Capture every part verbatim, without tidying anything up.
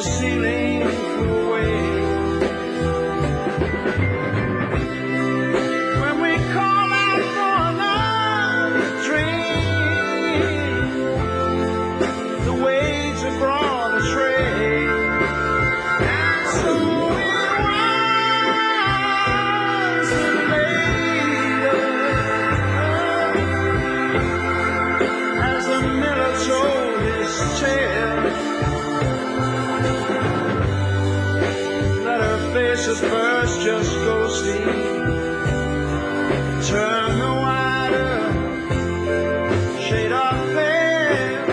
ceiling flew away. When we call out for another train, the waves have brought us rain. And so it was later, as the miller told his tale, face at first just ghostly, turn the wider shade of pale.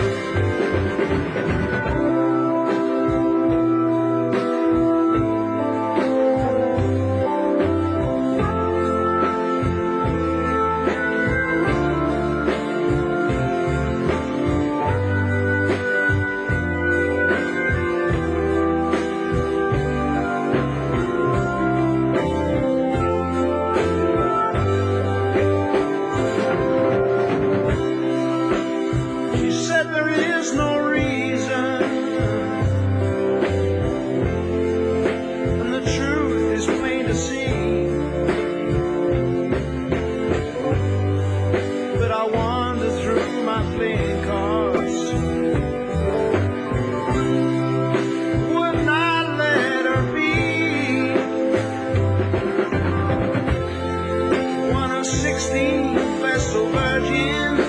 There is no reason, and the truth is plain to see. But I wander through my playing cards, would not let her be one of sixteen vestal virgins.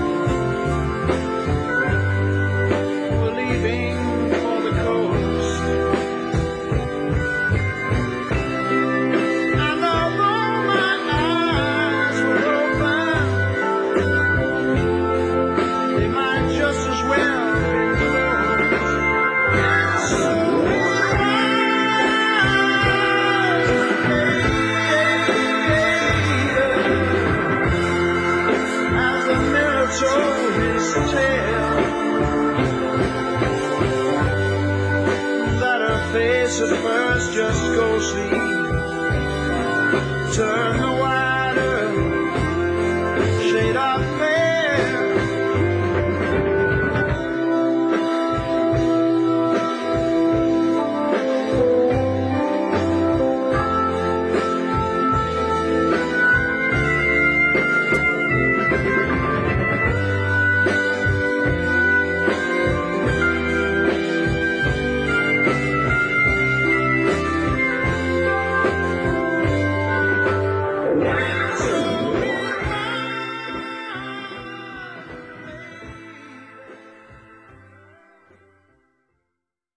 Told his tale, that her face at first just ghostly, turn